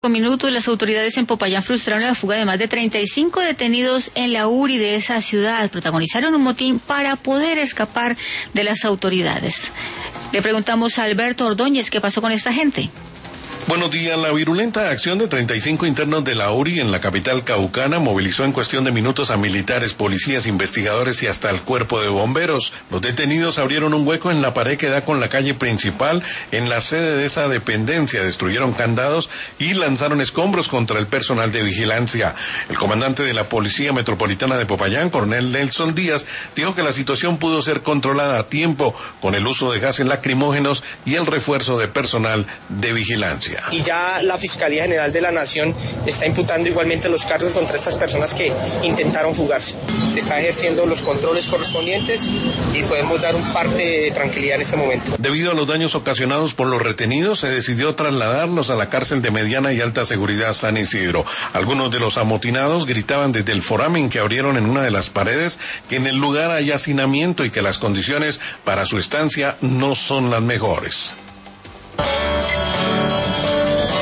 Minutos, las autoridades en Popayán frustraron la fuga de más de 35 detenidos en la URI de esa ciudad. Protagonizaron un motín para poder escapar de las autoridades. Le preguntamos a Alberto Ordóñez qué pasó con esta gente. Buenos días. La virulenta acción de 35 internos de la URI en la capital caucana movilizó en cuestión de minutos a militares, policías, investigadores y hasta el cuerpo de bomberos. Los detenidos abrieron un hueco en la pared que da con la calle principal en la sede de esa dependencia, destruyeron candados y lanzaron escombros contra el personal de vigilancia. El comandante de la Policía Metropolitana de Popayán, coronel Nelson Díaz, dijo que la situación pudo ser controlada a tiempo con el uso de gases lacrimógenos y el refuerzo de personal de vigilancia. Y ya la Fiscalía General de la Nación está imputando igualmente los cargos contra estas personas que intentaron fugarse. Se está ejerciendo los controles correspondientes y podemos dar un parte de tranquilidad en este momento. Debido a los daños ocasionados por los retenidos, se decidió trasladarlos a la cárcel de mediana y alta seguridad San Isidro. Algunos de los amotinados gritaban desde el foramen que abrieron en una de las paredes que en el lugar hay hacinamiento y que las condiciones para su estancia no son las mejores.